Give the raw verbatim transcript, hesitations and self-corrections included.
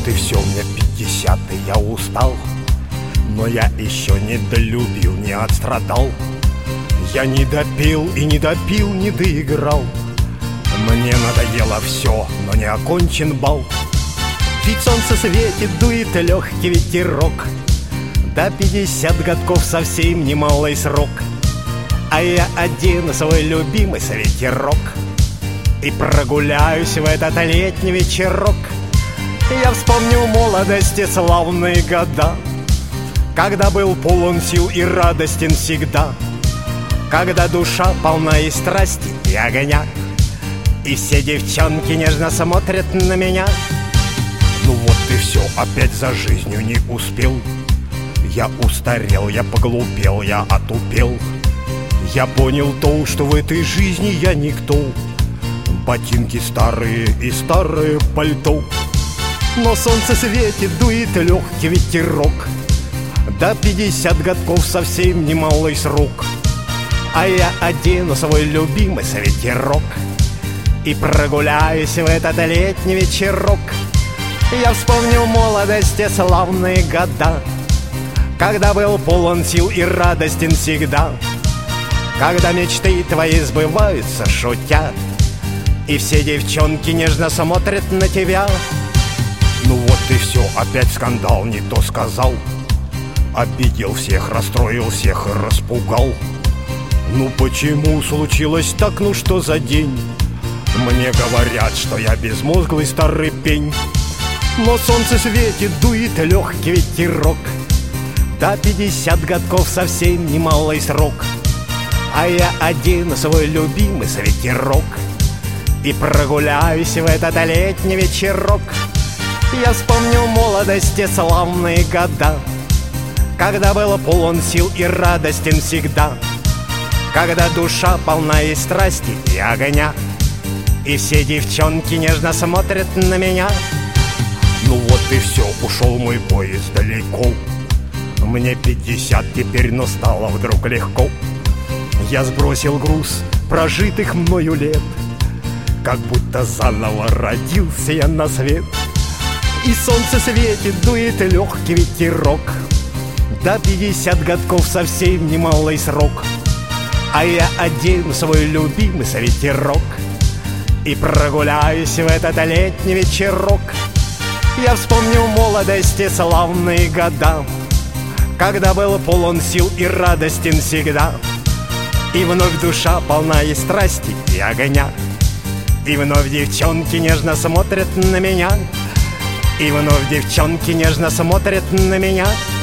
и все, мне пятьдесят, и я устал. Но я еще не долюбил, не отстрадал. Я не допил и не допил, не доиграл. Мне надоело все, но не окончен бал. Ведь солнце светит, дует легкий ветерок. До пятьдесят годков совсем немалый срок. А я один свой любимый ветерок и прогуляюсь в этот летний вечерок. Я вспомню молодости славные года, когда был полон сил и радостен всегда, когда душа полна и страсти, и огня, и все девчонки нежно смотрят на меня. Ну вот и все, опять за жизнью не успел. Я устарел, я поглупел, я отупел. Я понял то, что в этой жизни я никто. Ботинки старые и старое пальто. Но солнце светит, дует легкий ветерок. До пятьдесят годков совсем немалый срок. А я одену свой любимый ветерок и прогуляюсь в этот летний вечерок. Я вспомню молодости славные года, когда был полон сил и радостен всегда, когда мечты твои сбываются, шутя, и все девчонки нежно смотрят на тебя. Ну вот и все, опять скандал, не то сказал. Обидел всех, расстроил всех и распугал. Ну почему случилось так, ну что за день? Мне говорят, что я безмозглый старый пень. Но солнце светит, дует легкий ветерок. До пятьдесят годков совсем немалый срок. А я один свой любимый ветерок и прогуляюсь в этот летний вечерок. Я вспомню молодости славные года, когда был полон сил и радостен всегда, когда душа полна и страсти, и огня, и все девчонки нежно смотрят на меня. Ну вот и все, ушел мой поезд далеко. Мне пятьдесят теперь, но стало вдруг легко. Я сбросил груз прожитых мною лет, как будто заново родился я на свет. И солнце светит, дует легкий ветерок. До пятьдесят годков совсем немалый срок. А я одену свой любимый ветерок и прогуляюсь в этот летний вечерок. Я вспомню молодости славные года, когда был полон сил и радостен всегда, и вновь душа полна и страсти, и огня, и вновь девчонки нежно смотрят на меня, и вновь девчонки нежно смотрят на меня.